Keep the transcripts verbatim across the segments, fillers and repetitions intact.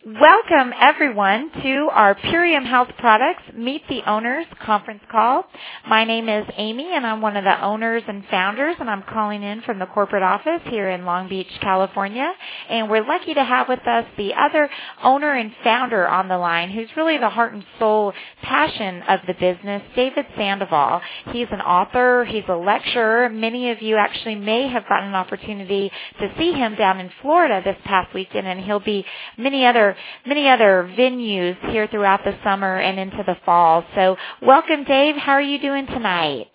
Welcome, everyone, to our Purium Health Products Meet the Owners conference call. My name is Amy, and I'm one of the owners and founders, and I'm calling in from the corporate office here in Long Beach, California. And we're lucky to have with us the other owner and founder on the line, who's really the heart and soul passion of the business, David Sandoval. He's an author. He's a lecturer. Many of you actually may have gotten an opportunity to see him down in Florida this past weekend, and he'll be many other many other venues here throughout the summer and into the fall. So welcome, Dave. How are you doing tonight?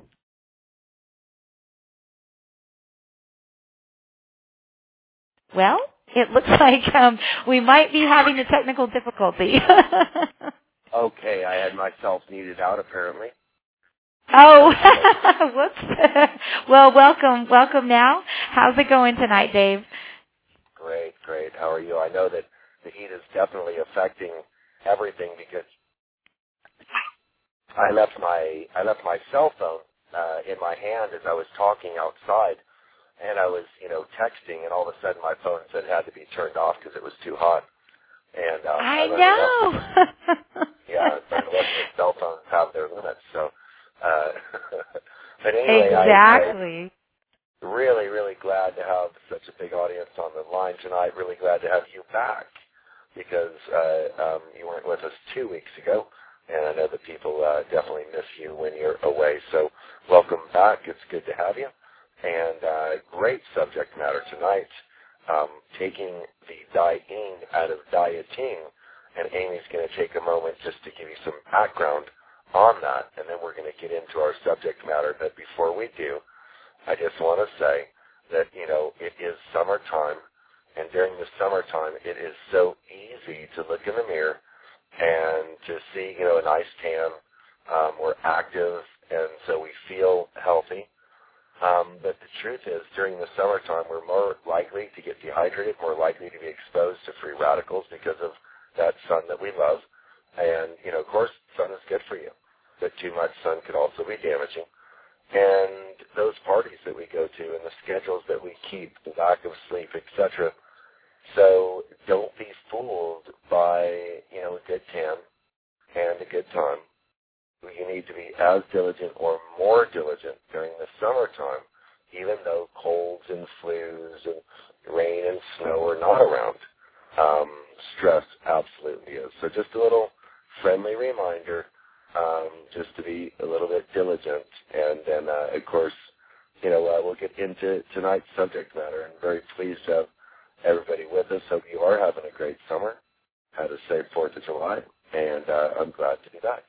Well, it looks like um, we might be having a technical difficulty. Okay, I had myself muted out apparently. Oh, whoops. Well, welcome. Welcome now. How's it going tonight, Dave? Great, great. How are you? I know that the heat is definitely affecting everything because I left my I left my cell phone uh, in my hand as I was talking outside, and I was you know texting, and all of a sudden my phone said it had to be turned off because it was too hot. And uh, I, I know. Yeah, unfortunately, cell phones have their limits. So, uh, but anyway, exactly. I, I really, really glad to have such a big audience on the line tonight. Really glad to have you back because uh, um, you weren't with us two weeks ago, and I know that people uh, definitely miss you when you're away. So welcome back. It's good to have you. And uh, great subject matter tonight, um, taking the dieting out of dieting. And Amy's going to take a moment just to give you some background on that, and then we're going to get into our subject matter. But before we do, I just want to say that, you know, it is summertime, and during the summertime, it is so easy to look in the mirror and to see, you know, a nice tan. Um, we're active, and so we feel healthy. Um, but the truth is, during the summertime, we're more likely to get dehydrated, more likely to be exposed to free radicals because of that sun that we love. And, you know, of course, sun is good for you, but too much sun could also be damaging. And those parties that we go to and the schedules that we keep, the lack of sleep, et cetera. So don't be fooled by, you know, a good tan and a good time. You need to be as diligent or more diligent during the summertime, even though colds and flus and rain and snow are not around. Um, stress absolutely is. So just a little friendly reminder, um, just to be a little bit diligent. And then, uh, of course, you know, uh, we'll get into tonight's subject matter. I'm very pleased to have everybody with us. Hope you are having a great summer. Had a safe fourth of July, and uh, I'm glad to be back.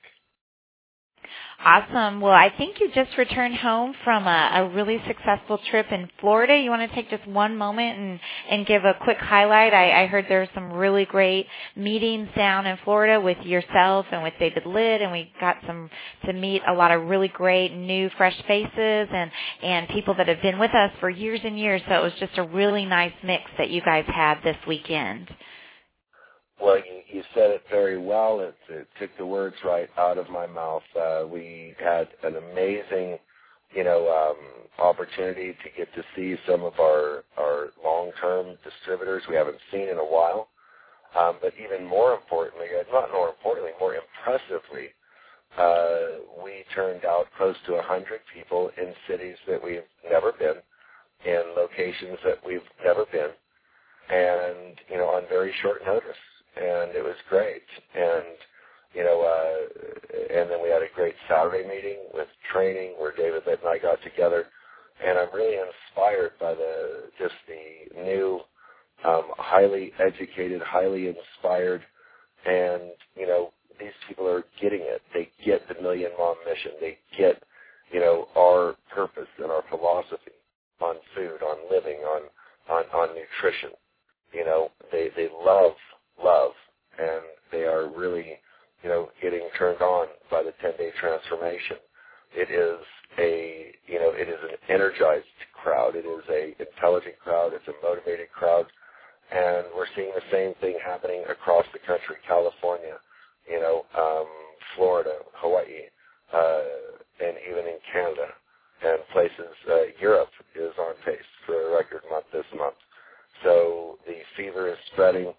Awesome. Well, I think you just returned home from a, a really successful trip in Florida. You want to take just one moment and, and give a quick highlight? I, I heard there's some really great meetings down in Florida with yourself and with David Litt, and we got some to meet a lot of really great new, fresh faces and, and people that have been with us for years and years. So it was just a really nice mix that you guys had this weekend. Well, you, you said it very well. It, it took the words right out of my mouth. Uh, we had an amazing, you know, um, opportunity to get to see some of our, our long-term distributors we haven't seen in a while. Um, but even more importantly, not more importantly, more impressively, uh, we turned out close to one hundred people in cities that we've never been, in locations that we've never been, and, you know, on very short notice. And it was great. And, you know, uh, and then we had a great Saturday meeting with training where David Litt and I got together. And I'm really inspired by the, just the new, um, highly educated, highly inspired, and, you know, these people are getting it. They get the Million Mom mission. They get, you know, our purpose and our philosophy on food, on living, on, on, on nutrition. You know, they, they love love, and they are really, you know, getting turned on by the ten-day transformation. It is a, you know, it is an energized crowd. It is a intelligent crowd. It's a motivated crowd, and we're seeing the same thing happening across the country, California, you know, um, Florida, Hawaii, uh, and even in Canada, and places. Uh, Europe is on pace for a record month this month. So the fever is spreading.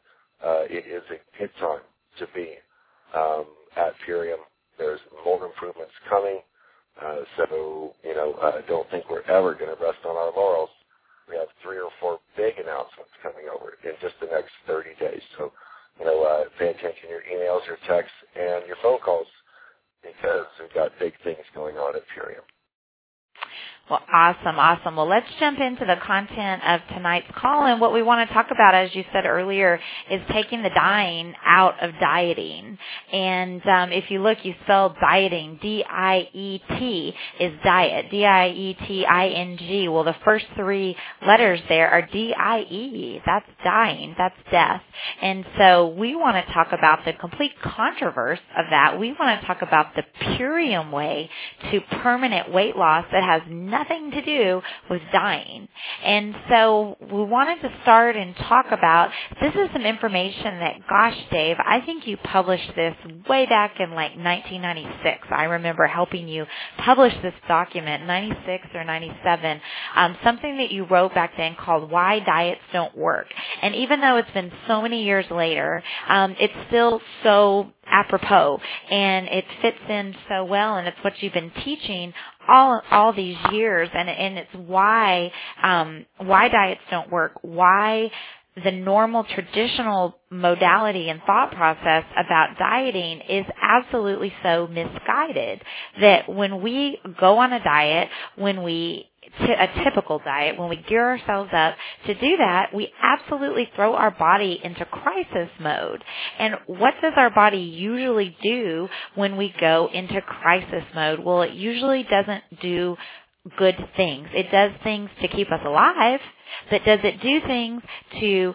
uh, it is a good time to be um, at Purium. There's more improvements coming, uh, so, you know, I don't think we're ever going to rest on our laurels. We have three or four big announcements coming over in just the next thirty days. So, you know, uh, pay attention to your emails, your texts, and your phone calls because we've got big things going on at Purium. Well, awesome, awesome. Well, let's jump into the content of tonight's call. And what we want to talk about, as you said earlier, is taking the dying out of dieting. And um, if you look, you spell dieting, D I E T is diet, D I E T I N G. Well, the first three letters there are D I E. That's dying. That's death. And so we want to talk about the complete controversy of that. We want to talk about the Purium way to permanent weight loss that has nothing to do with dying. And so we wanted to start and talk about, this is some information that, gosh, Dave, I think you published this way back in like nineteen ninety-six. I remember helping you publish this document, ninety-six or ninety-seven, um, something that you wrote back then called Why Diets Don't Work. And even though it's been so many years later, um, it's still so apropos, and it fits in so well, and it's what you've been teaching all all these years, and and it's why um, why diets don't work, why the normal traditional modality and thought process about dieting is absolutely so misguided, that when we go on a diet, when we a typical diet, when we gear ourselves up to do that, we absolutely throw our body into crisis mode. And what does our body usually do when we go into crisis mode? Well, it usually doesn't do good things. It does things to keep us alive, but does it do things to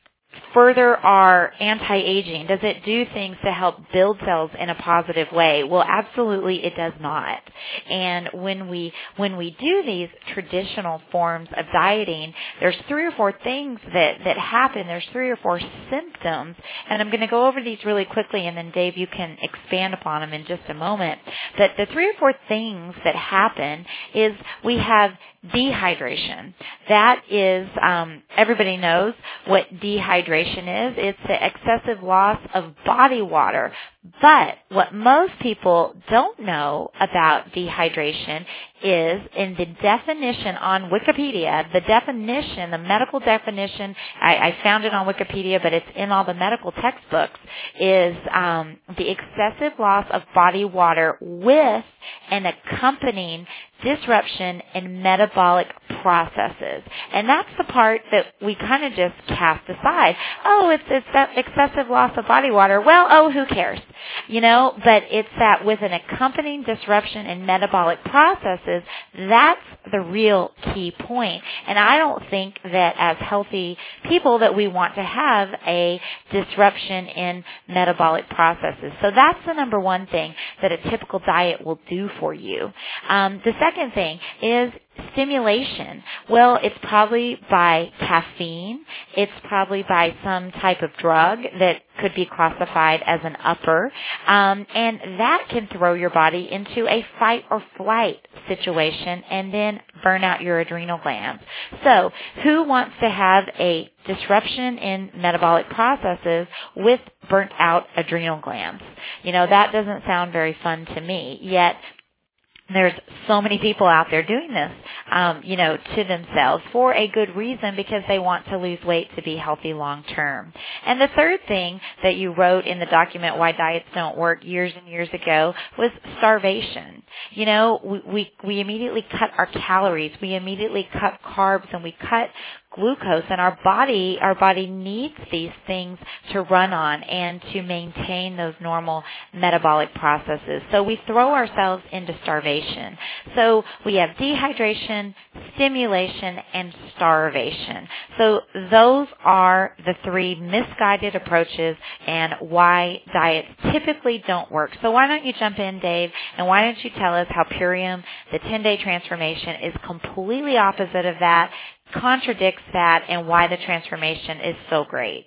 further our anti-aging? Does it do things to help build cells in a positive way? Well, absolutely it does not. And when we when we do these traditional forms of dieting, there's three or four things that, that happen. There's three or four symptoms, and I'm going to go over these really quickly, and then Dave, you can expand upon them in just a moment. But the three or four things that happen is we have dehydration. That is, um, everybody knows what dehydration is. It's the excessive loss of body water. But what most people don't know about dehydration is, in the definition on Wikipedia, the definition, the medical definition, I, I found it on Wikipedia, but it's in all the medical textbooks, is um, the excessive loss of body water with an accompanying disruption in metabolic processes. And that's the part that we kind of just cast aside. Oh, it's, it's that excessive loss of body water. Well, oh, who cares? You know, but it's that with an accompanying disruption in metabolic processes, that's the real key point. And I don't think that as healthy people that we want to have a disruption in metabolic processes. So that's the number one thing that a typical diet will do for you. Um, the second thing is stimulation. Well, it's probably by caffeine. It's probably by some type of drug that could be classified as an upper. Um, and that can throw your body into a fight or flight situation and then burn out your adrenal glands. So who wants to have a disruption in metabolic processes with burnt out adrenal glands? You know, that doesn't sound very fun to me, yet there's so many people out there doing this, um, you know, to themselves for a good reason, because they want to lose weight to be healthy long term. And the third thing that you wrote in the document, Why Diets Don't Work, years and years ago, was starvation. You know, we, we, we immediately cut our calories, we immediately cut carbs, and we cut glucose, and our body, our body needs these things to run on and to maintain those normal metabolic processes. So we throw ourselves into starvation. So we have dehydration, stimulation, and starvation. So those are the three misguided approaches and why diets typically don't work. So why don't you jump in, Dave, and why don't you tell us how Purium, the ten-day transformation, is completely opposite of that, contradicts that, and why the transformation is so great.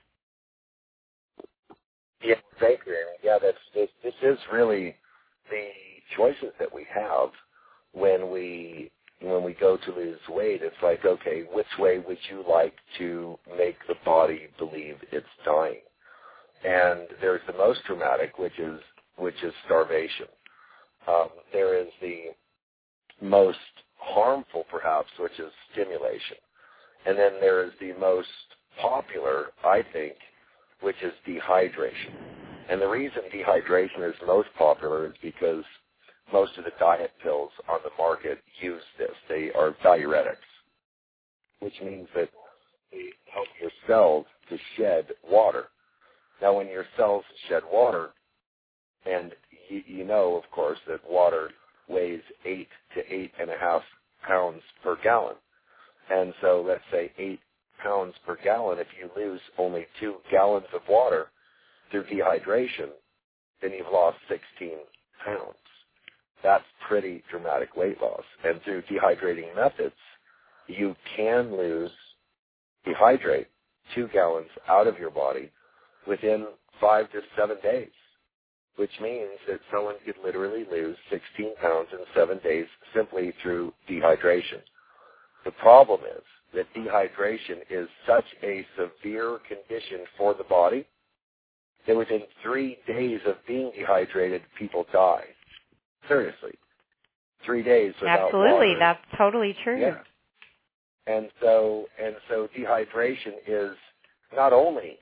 Yeah, thank you. Yeah, that's this, this is really the choices that we have when we when we go to lose weight, it's like, okay, which way would you like to make the body believe it's dying? And there's the most dramatic, which is which is starvation. Um, there is the most harmful, perhaps, which is stimulation. And then there is the most popular, I think, which is dehydration. And the reason dehydration is most popular is because most of the diet pills on the market use this. They are diuretics, which means that they help your cells to shed water. Now, when your cells shed water, and you, you know, of course, that water weighs eight to eight and a half pounds per gallon. And so let's say eight pounds per gallon. If you lose only two gallons of water through dehydration, then you've lost sixteen pounds. That's pretty dramatic weight loss. And through dehydrating methods, you can lose, dehydrate two gallons out of your body within five to seven days, which means that someone could literally lose sixteen pounds in seven days simply through dehydration. The problem is that dehydration is such a severe condition for the body that within three days of being dehydrated, people die. Seriously. Three days without Absolutely, water. that's totally true. Yeah. And so, and so dehydration is not only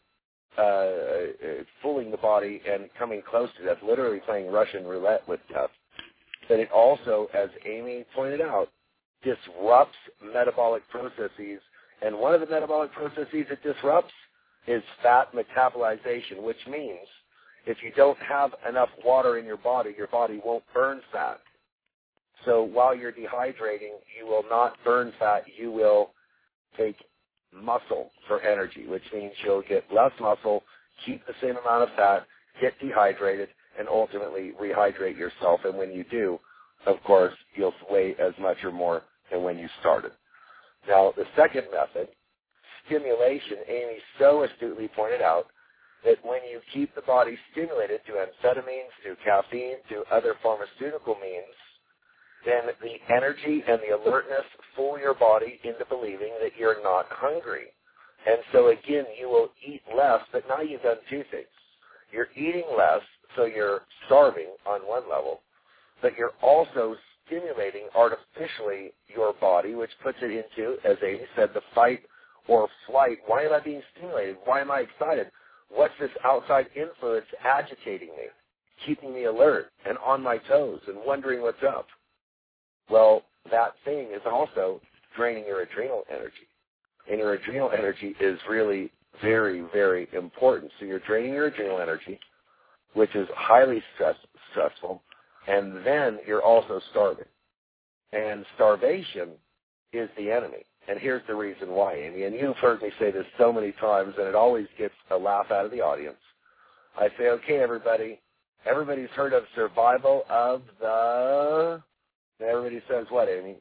uh, fooling the body and coming close to death, literally playing Russian roulette with death, but it also, as Amy pointed out, disrupts metabolic processes. And one of the metabolic processes it disrupts is fat metabolization, which means if you don't have enough water in your body, your body won't burn fat. So while you're dehydrating, you will not burn fat. You will take muscle for energy, which means you'll get less muscle, keep the same amount of fat, get dehydrated, and ultimately rehydrate yourself. And when you do, of course, you'll weigh as much or more than when you started. Now, the second method, stimulation, Amy so astutely pointed out that when you keep the body stimulated through amphetamines, through caffeine, through other pharmaceutical means, then the energy and the alertness fool your body into believing that you're not hungry. And so again, you will eat less, but now you've done two things. You're eating less, so you're starving on one level, but you're also stimulating artificially your body, which puts it into, as Amy said, the fight or flight. Why am I being stimulated? Why am I excited? What's this outside influence agitating me, keeping me alert and on my toes and wondering what's up? Well, that thing is also draining your adrenal energy. And your adrenal energy is really very, very important. So you're draining your adrenal energy, which is highly stress, stressful, and then you're also starving. And starvation is the enemy. And here's the reason why, Amy. And you've heard me say this so many times, and it always gets a laugh out of the audience. I say, okay, everybody, everybody's heard of survival of the... And everybody says what, Amy?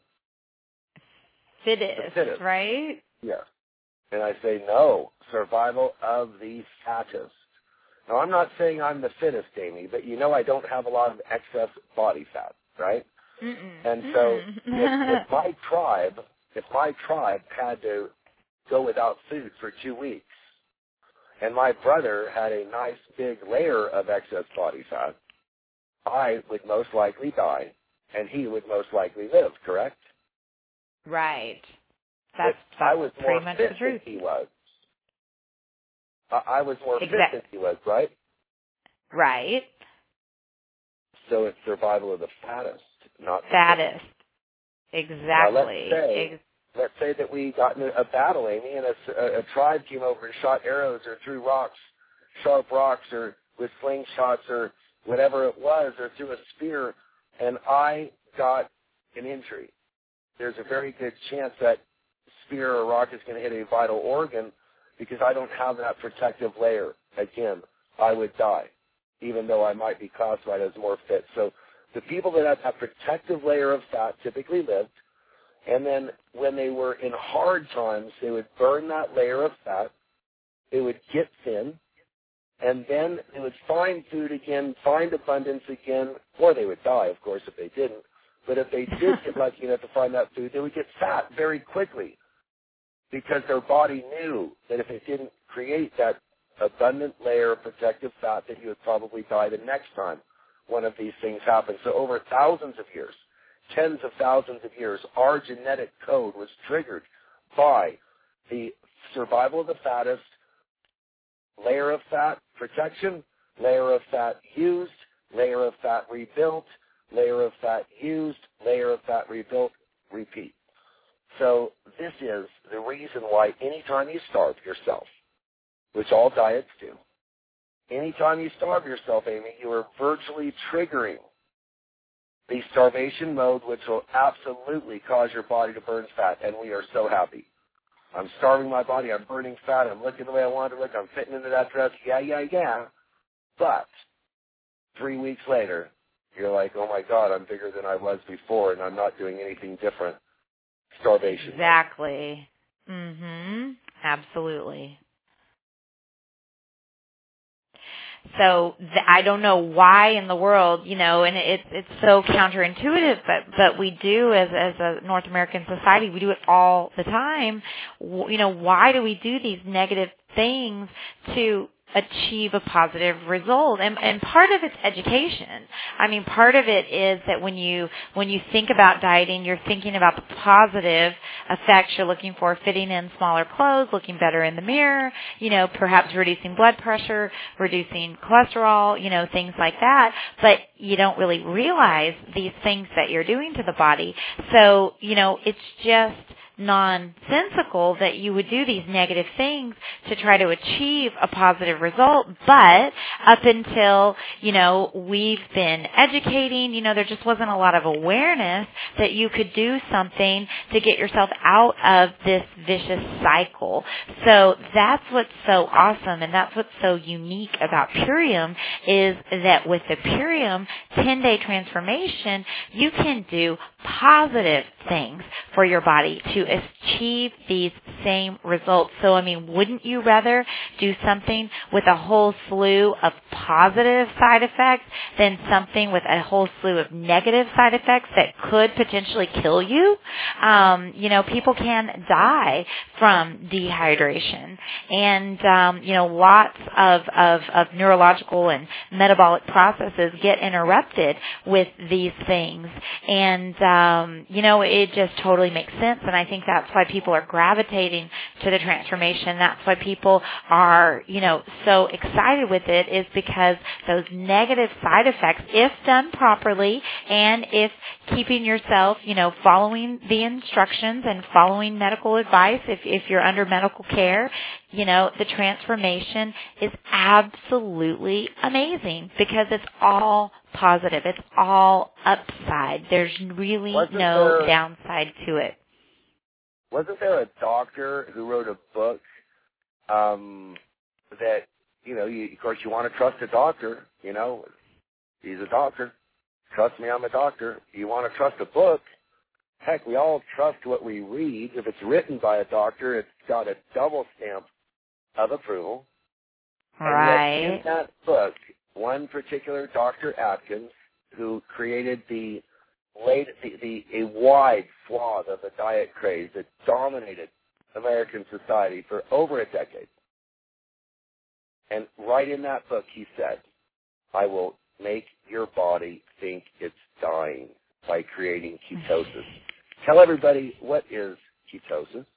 Fittest, the fittest, right? Yeah. And I say, no, survival of the fattest. Now, I'm not saying I'm the fittest, Amy, but you know I don't have a lot of excess body fat, right? Mm-mm. And so Mm-mm. if, if my tribe, if my tribe had to go without food for two weeks, and my brother had a nice big layer of excess body fat, I would most likely die, and he would most likely live, correct? Right. That's, But that's I was pretty more much fit the truth. than he was. I, I was more Exactly. fit than he was, right? Right. So it's survival of the fattest, not the Fattest. fittest. Exactly. Now, let's say, Ex- let's say that we got in a battle, Amy, and a, a, a tribe came over and shot arrows or threw rocks, sharp rocks, or with slingshots or whatever it was, or threw a spear, and I got an injury. There's a very good chance that spear or rock is going to hit a vital organ because I don't have that protective layer. Again, I would die, even though I might be classified as more fit. So the people that had that protective layer of fat typically lived, and then when they were in hard times, they would burn that layer of fat, they would get thin, and then they would find food again, find abundance again, or they would die, of course, if they didn't. But if they did get lucky enough to find that food, they would get fat very quickly because their body knew that if it didn't create that abundant layer of protective fat, that you would probably die the next time one of these things happened. So over thousands of years, tens of thousands of years, our genetic code was triggered by the survival of the fattest, layer of fat protection, layer of fat used, layer of fat rebuilt, layer of fat used, layer of fat rebuilt, repeat. So this is the reason why anytime you starve yourself, which all diets do, anytime you starve yourself, Amy, you are virtually triggering the starvation mode, which will absolutely cause your body to burn fat, and we are so happy. I'm starving my body, I'm burning fat, I'm looking the way I want to look, I'm fitting into that dress, yeah, yeah, yeah. But three weeks later, you're like, oh my God, I'm bigger than I was before, and I'm not doing anything different. Starvation. Exactly. Mm-hmm. Absolutely. So th- I don't know why in the world, you know, and it's it's so counterintuitive, but but we do as as a North American society, we do it all the time. W- you know, why do we do these negative things to achieve a positive result? And, and part of it's education. I mean, part of it is that when you when you think about dieting, you're thinking about the positive effects you're looking for: fitting in smaller clothes, looking better in the mirror, you know, perhaps reducing blood pressure, reducing cholesterol, you know, things like that. But you don't really realize these things that you're doing to the body. So, you know, it's just nonsensical that you would do these negative things to try to achieve a positive result. But up until, you know, we've been educating, you know, there just wasn't a lot of awareness that you could do something to get yourself out of this vicious cycle. So that's what's so awesome, and that's what's so unique about Purium, is that with the Purium ten-day transformation, you can do positive things for your body to achieve these same results. So, I mean, wouldn't you rather do something with a whole slew of positive side effects than something with a whole slew of negative side effects that could potentially kill you? Um, you know, people can die from dehydration, and um, you know, lots of, of, of neurological and metabolic processes get interrupted with these things. And um, you know, it just totally makes sense, and I think that's why people are gravitating to the transformation. That's why people are, you know, so excited with it, is because those negative side effects, if done properly, and if keeping yourself, you know, following the instructions and following medical advice, if, if you're under medical care, you know, the transformation is absolutely amazing because it's all positive. It's all upside. There's really Wasn't no there, downside to it. Wasn't there a doctor who wrote a book um, that, you know, you, of course you want to trust a doctor, you know, he's a doctor. Trust me, I'm a doctor. You want to trust a book? Heck, we all trust what we read. If it's written by a doctor, it's got a double stamp of approval. Right. And yet in that book, one particular Doctor Atkins, who created the late the, the a wide swath of the diet craze that dominated American society for over a decade. And right in that book, he said, I will make your body think it's dying by creating ketosis. Tell everybody, what is ketosis?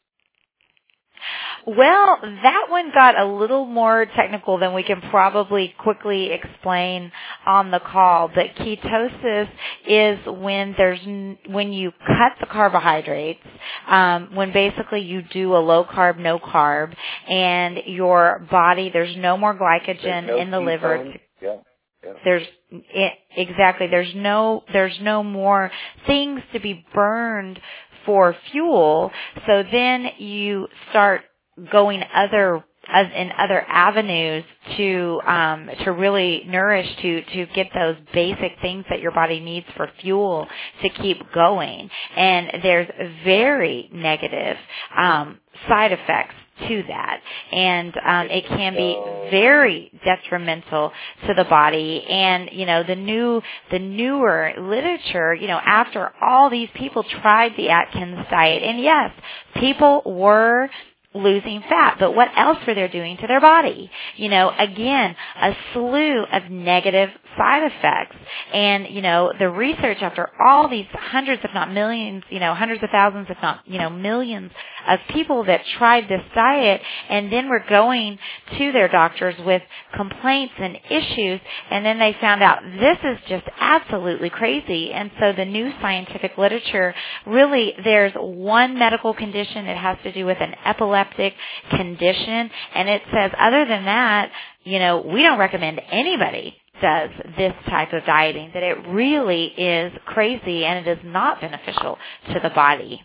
Well, that one got a little more technical than we can probably quickly explain on the call. But ketosis is when there's when you cut the carbohydrates, um, when basically you do a low carb, no carb, and your body, there's no more glycogen no in the liver. To, yeah. Yeah. There's it, exactly. There's no there's no more things to be burned for fuel. So then you start going other as in other avenues to um, to really nourish, to to get those basic things that your body needs for fuel to keep going. And there's very negative um, side effects to that. And um, it can be very detrimental to the body. And, you know, the new, the newer literature, you know, after all these people tried the Atkins diet, and yes, people were losing fat, but what else were they doing to their body? You know, again, a slew of negative side effects. And, you know, the research after all these hundreds, if not millions, you know, hundreds of thousands, if not, you know, millions of people that tried this diet and then were going to their doctors with complaints and issues, and then they found out this is just absolutely crazy. And so the new scientific literature, really, there's one medical condition. It has to do with an epileptic condition, and it says other than that, you know, we don't recommend anybody does this type of dieting, that it really is crazy and it is not beneficial to the body.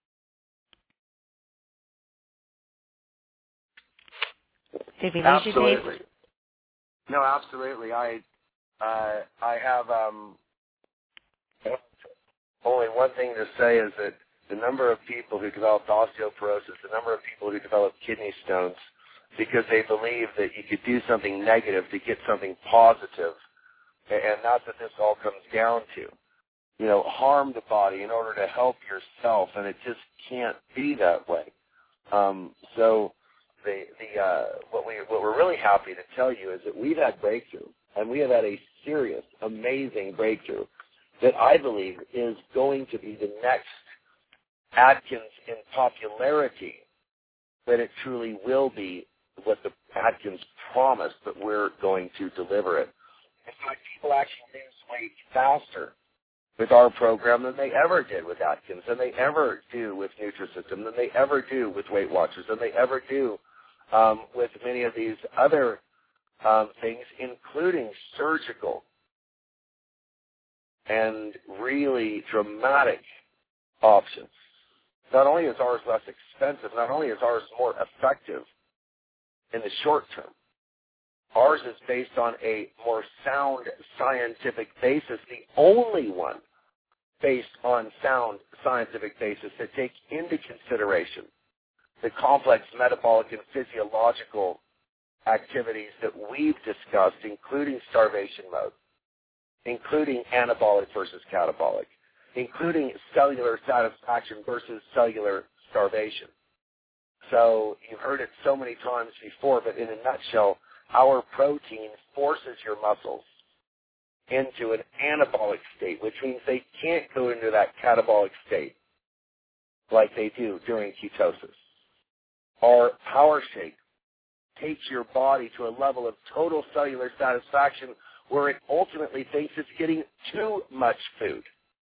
Did we lose absolutely. you, Dave? No, absolutely. I uh, I have um, only one thing to say is that the number of people who develop osteoporosis, the number of people who develop kidney stones, because they believe that you could do something negative to get something positive, and that's what this all comes down to. You know, harm the body in order to help yourself, and it just can't be that way. Um, so the the uh, what we what we're really happy to tell you is that we've had breakthrough, and we have had a serious, amazing breakthrough that I believe is going to be the next Atkins in popularity, that it truly will be what the Atkins promised, but we're going to deliver it. In fact, people actually lose weight faster with our program than they ever did with Atkins, than they ever do with Nutrisystem, than they ever do with Weight Watchers, than they ever do um, with many of these other um, things, including surgical and really dramatic options. Not only is ours less expensive, not only is ours more effective in the short term, ours is based on a more sound scientific basis, the only one based on sound scientific basis that takes into consideration the complex metabolic and physiological activities that we've discussed, including starvation mode, including anabolic versus catabolic, including cellular satisfaction versus cellular starvation. So you've heard it so many times before, but in a nutshell, our protein forces your muscles into an anabolic state, which means they can't go into that catabolic state like they do during ketosis. Our Power Shake takes your body to a level of total cellular satisfaction where it ultimately thinks it's getting too much food.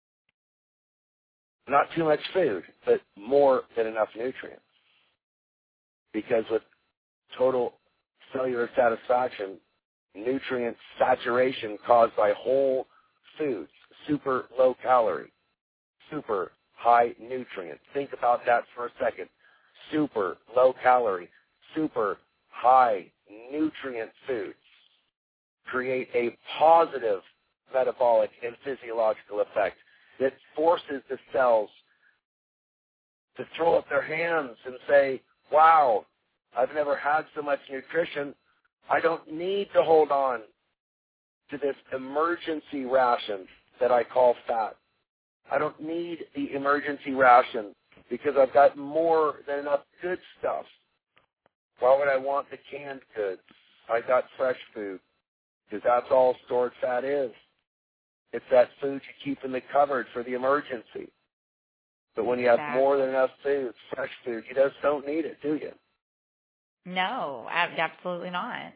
Not too much food, but more than enough nutrients. Because with total cellular satisfaction, nutrient saturation caused by whole foods, super low calorie, super high nutrient. Think about that for a second. Super low calorie, super high nutrient foods create a positive metabolic and physiological effect that forces the cells to throw up their hands and say, wow, I've never had so much nutrition. I don't need to hold on to this emergency ration that I call fat. I don't need the emergency ration because I've got more than enough good stuff. Why would I want the canned goods? I got fresh food because that's all stored fat is. It's that food you keep in the cupboard for the emergency. But when you have Exactly. more than enough food, fresh food, you just don't need it, do you? No, absolutely not.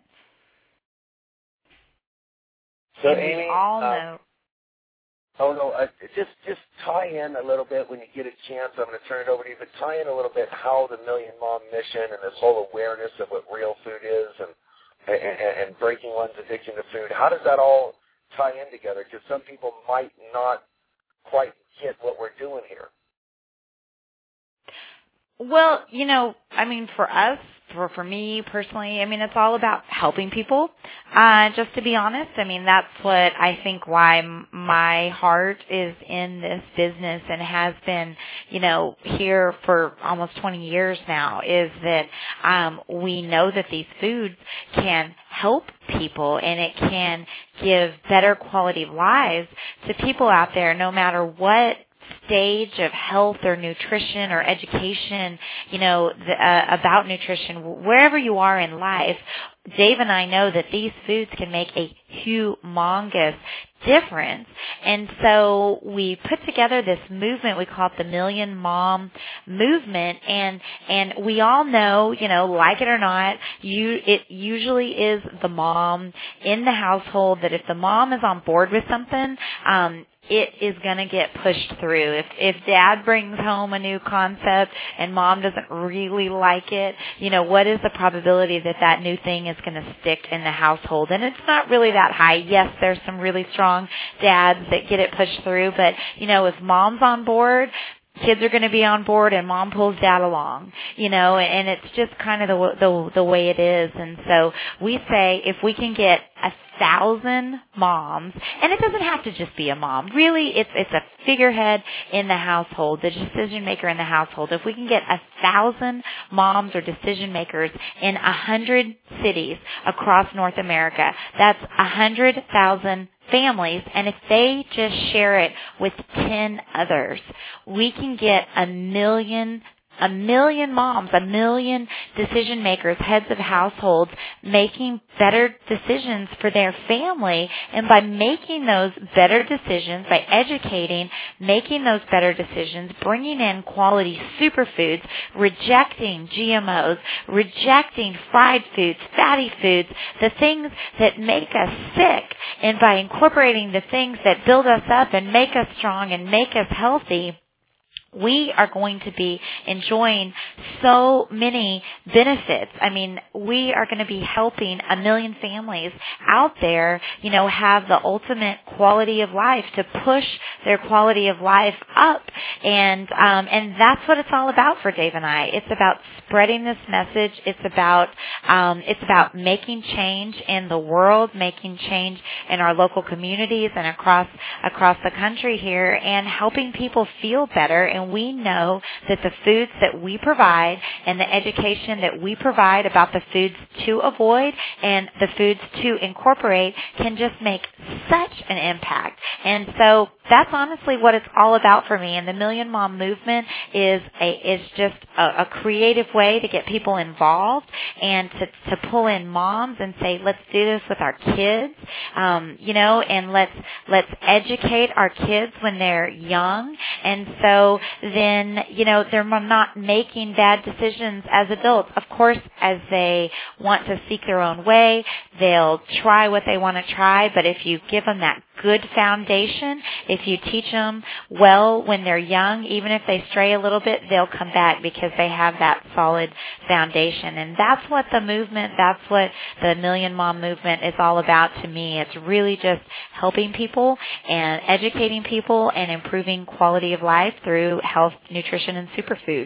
So, and Amy, we all uh, know. Oh, no, uh, just just tie in a little bit when you get a chance. I'm going to turn it over to you, but tie in a little bit how the Million Mom Mission and this whole awareness of what real food is and, and, and breaking one's addiction to food, how does that all tie in together? Because some people might not quite get what we're doing here. Well, you know, I mean, for us for, for me personally, I mean, it's all about helping people. Uh, just to be honest, I mean, that's what I think why m- my heart is in this business and has been, you know, here for almost twenty years now, is that um, we know that these foods can help people and it can give better quality of lives to people out there, no matter what stage of health or nutrition or education, you know, the, uh, about nutrition, wherever you are in life. Dave and I know that these foods can make a humongous difference. And so we put together this movement. We call it the Million Mom Movement. And, and we all know, you know, like it or not, you, it usually is the mom in the household that if the mom is on board with something, um, it is going to get pushed through. If if dad brings home a new concept and mom doesn't really like it, you know, what is the probability that that new thing is going to stick in the household? And it's not really that high. Yes, there's some really strong dads that get it pushed through, but, you know, if mom's on board, kids are going to be on board and mom pulls dad along, you know, and it's just kind of the, the, the way it is. And so we say if we can get a thousand moms, and it doesn't have to just be a mom. Really, it's it's a figurehead in the household, the decision maker in the household. If we can get a thousand moms or decision makers in a hundred cities across North America, that's a hundred thousand families, and if they just share it with ten others, we can get a million A million moms, a million decision makers, heads of households, making better decisions for their family. And by making those better decisions, by educating, making those better decisions, bringing in quality superfoods, rejecting G M Os, rejecting fried foods, fatty foods, the things that make us sick, and by incorporating the things that build us up and make us strong and make us healthy, we are going to be enjoying so many benefits. I mean, we are going to be helping a million families out there, you know, have the ultimate quality of life, to push their quality of life up. And, um, and that's what it's all about for Dave and I. It's about spreading this message. It's about, um, it's about making change in the world, making change in our local communities and across, across the country here, and helping people feel better. And we know that the foods that we provide and the education that we provide about the foods to avoid and the foods to incorporate can just make such an impact. And so that's honestly what it's all about for me. And the Million Mom Movement is a is just a, a creative way to get people involved and to, to pull in moms and say, let's do this with our kids, um, you know, and let's let's educate our kids when they're young. And so then, you know, they're not making bad decisions as adults. Of course, as they want to seek their own way, they'll try what they want to try. But if you give them that good foundation, if you teach them well when they're young, even if they stray a little bit, they'll come back because they have that solid foundation. And that's what the movement, that's what the Million Mom Movement is all about to me. It's really just helping people and educating people and improving quality of life through health, nutrition, and superfoods.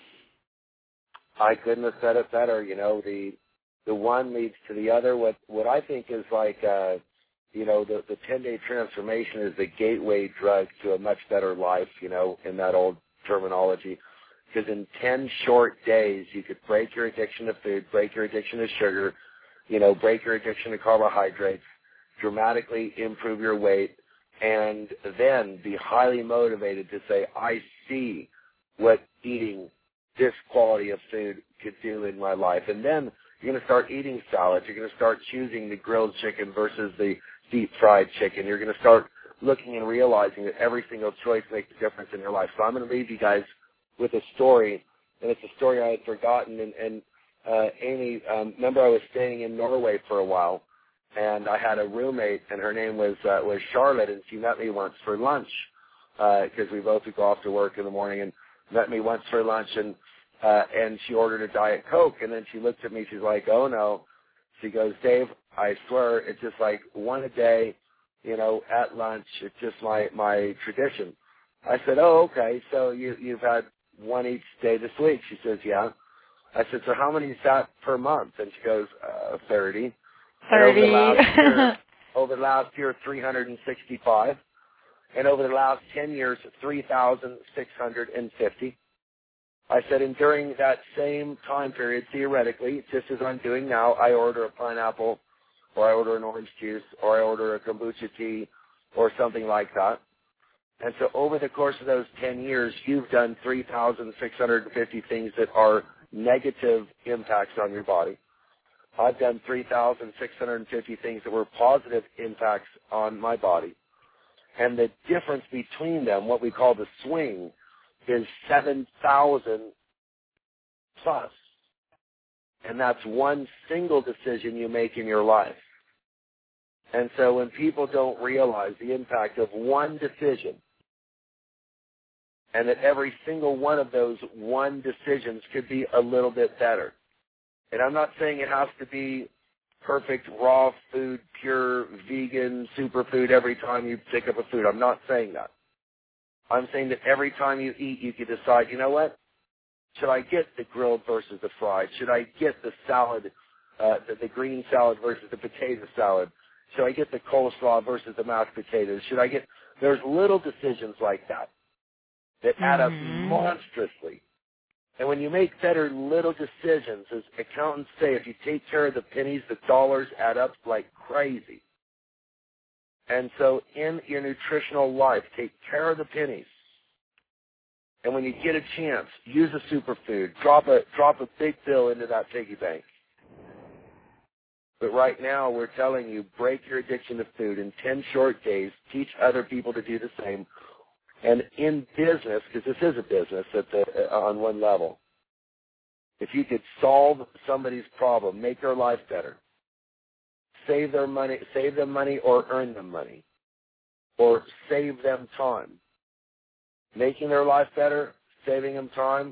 I couldn't have said it better. You know, the the one leads to the other. What what I think is like, uh, you know, the the ten-day transformation is the gateway drug to a much better life, you know, in that old terminology. Because in ten short days, you could break your addiction to food, break your addiction to sugar, you know, break your addiction to carbohydrates, dramatically improve your weight, and then be highly motivated to say, I see what eating this quality of food could do in my life. And then you're going to start eating salads. You're going to start choosing the grilled chicken versus the deep-fried chicken. You're going to start looking and realizing that every single choice makes a difference in your life. So I'm going to leave you guys with a story, and it's a story I had forgotten. And, and uh, Amy, um, remember I was staying in Norway for a while, and I had a roommate, and her name was uh, was Charlotte, and she met me once for lunch because uh, we both would go off to work in the morning, and met me once for lunch, and uh, and she ordered a Diet Coke, and then she looked at me, she's like, oh no. She goes, Dave, I swear it's just like one a day, you know, at lunch. It's just my, my tradition. I said, oh, okay, so you, you've had one each day this week. She says, yeah. I said, so how many is that per month? And she goes, uh, thirty. thirty. And over the last year, over the last year, three hundred sixty-five. And over the last ten years, three thousand six hundred fifty. I said, and during that same time period, theoretically, just as I'm doing now, I order a pineapple, or I order an orange juice, or I order a kombucha tea, or something like that. And so over the course of those ten years, you've done three thousand six hundred fifty things that are negative impacts on your body. I've done three thousand six hundred fifty things that were positive impacts on my body. And the difference between them, what we call the swing, is seven thousand plus. And that's one single decision you make in your life. And so when people don't realize the impact of one decision, and that every single one of those one decisions could be a little bit better. And I'm not saying it has to be perfect, raw food, pure, vegan, superfood every time you pick up a food. I'm not saying that. I'm saying that every time you eat, you can decide, you know what? Should I get the grilled versus the fried? Should I get the salad, uh, the, the green salad versus the potato salad? Should I get the coleslaw versus the mashed potatoes? Should I get, there's little decisions like that that add up Mm-hmm. monstrously. And when you make better little decisions, as accountants say, if you take care of the pennies, the dollars add up like crazy. And so in your nutritional life, take care of the pennies. And when you get a chance, use a superfood. Drop a, drop a big bill into that piggy bank. But right now, we're telling you, break your addiction to food in ten short days. Teach other people to do the same. And in business, because this is a business at the, on one level, if you could solve somebody's problem, make their life better, save their money, save them money or earn them money, or save them time, making their life better, saving them time,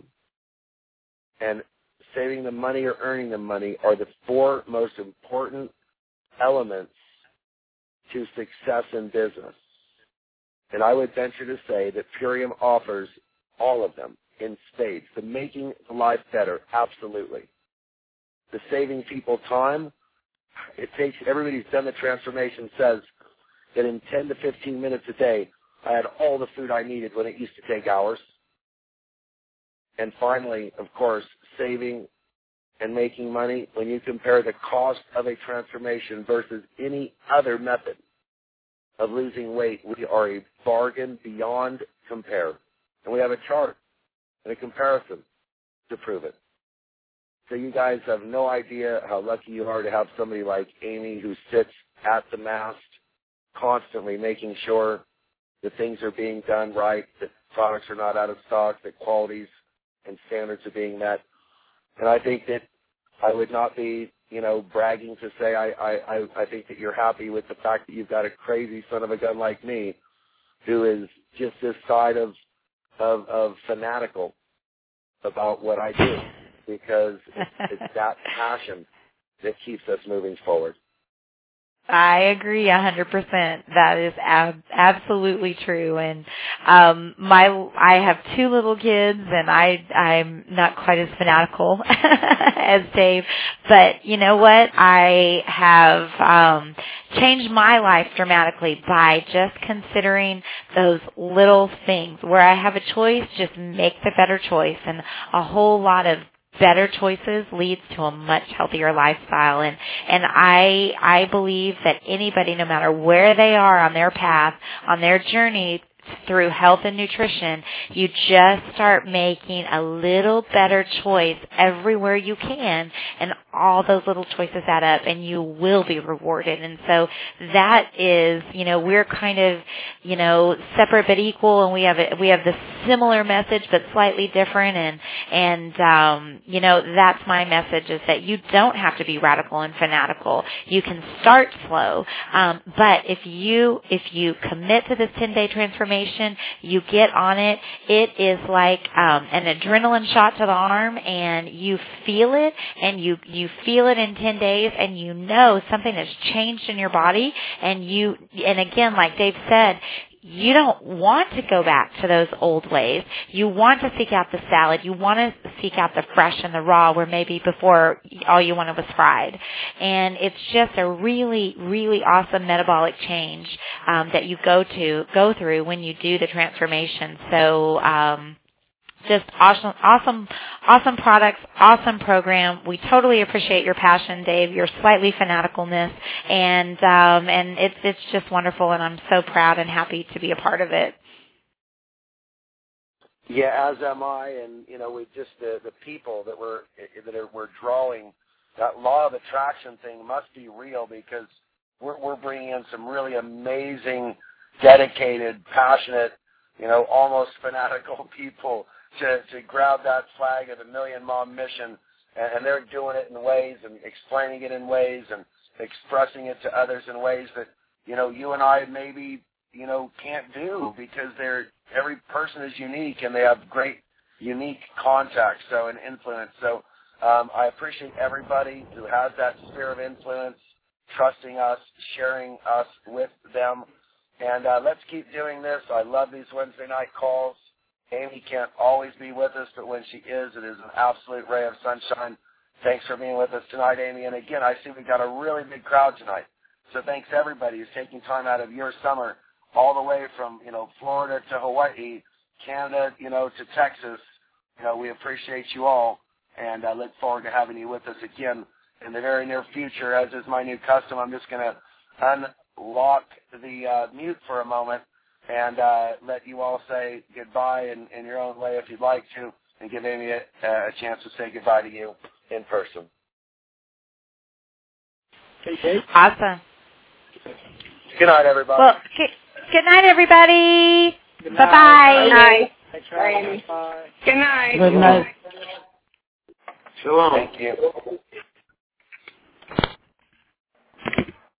and saving them money or earning them money are the four most important elements to success in business. And I would venture to say that Purium offers all of them in spades. The making life better, absolutely. The saving people time, it takes, everybody who's done the transformation says that in ten to fifteen minutes a day, I had all the food I needed when it used to take hours. And finally, of course, saving and making money, when you compare the cost of a transformation versus any other method of losing weight, we are a bargain beyond compare. And we have a chart and a comparison to prove it. So you guys have no idea how lucky you are to have somebody like Amy who sits at the mast constantly making sure that things are being done right, that products are not out of stock, that qualities and standards are being met. And I think that I would not be, you know, bragging to say I, I, I think that you're happy with the fact that you've got a crazy son of a gun like me who is just this side of of, of fanatical about what I do, because it's, it's that passion that keeps us moving forward. I agree a hundred percent. That is ab- absolutely true. And um, my I have two little kids, and I I'm not quite as fanatical as Dave. But you know what? I have um, changed my life dramatically by just considering those little things where I have a choice. Just make the better choice, and a whole lot of better choices leads to a much healthier lifestyle. And, and I, I believe that anybody, no matter where they are on their path, on their journey through health and nutrition, you just start making a little better choice everywhere you can, and all those little choices add up, and you will be rewarded. And so that is, you know, we're kind of, you know, separate but equal, and we have a, we have the similar message but slightly different. And and um, you know, that's my message, is that you don't have to be radical and fanatical. You can start slow, um, but if you if you commit to this ten-day transformation, you get on it, it is like um, an adrenaline shot to the arm, and you feel it, and you you feel it in ten days, and you know something has changed in your body. And you and again, like Dave said, you don't want to go back to those old ways. You want to seek out the salad. You want to seek out the fresh and the raw where maybe before all you wanted was fried. And it's just a really, really awesome metabolic change um, that you go to go through when you do the transformation. So um just awesome, awesome, awesome products, awesome program. We totally appreciate your passion, Dave, your slightly fanaticalness, and um, and it's it's just wonderful, and I'm so proud and happy to be a part of it. Yeah, as am I, and you know, we just the the people that we're that are, we're drawing. That law of attraction thing must be real because we're we're bringing in some really amazing, dedicated, passionate, you know, almost fanatical people to, to grab that flag of the Million Mom Mission, and, and they're doing it in ways and explaining it in ways and expressing it to others in ways that, you know, you and I maybe, you know, can't do because they're, every person is unique and they have great, unique contacts, so, and influence. So um, I appreciate everybody who has that sphere of influence, trusting us, sharing us with them. And uh, let's keep doing this. I love these Wednesday night calls. Amy can't always be with us, but when she is, it is an absolute ray of sunshine. Thanks for being with us tonight, Amy. And again, I see we've got a really big crowd tonight. So thanks everybody who's taking time out of your summer all the way from, you know, Florida to Hawaii, Canada, you know, to Texas. You know, we appreciate you all, and I look forward to having you with us again in the very near future. As is my new custom, I'm just going to unlock the uh, mute for a moment and uh, let you all say goodbye in, in your own way if you'd like to, and give Amy a, a chance to say goodbye to you in person. Okay. Awesome. Good night, everybody. Well, good, good night, everybody. Good night. Bye-bye. Good night. Thanks for having us. Bye. Good night. Good night. Shalom. Thank you.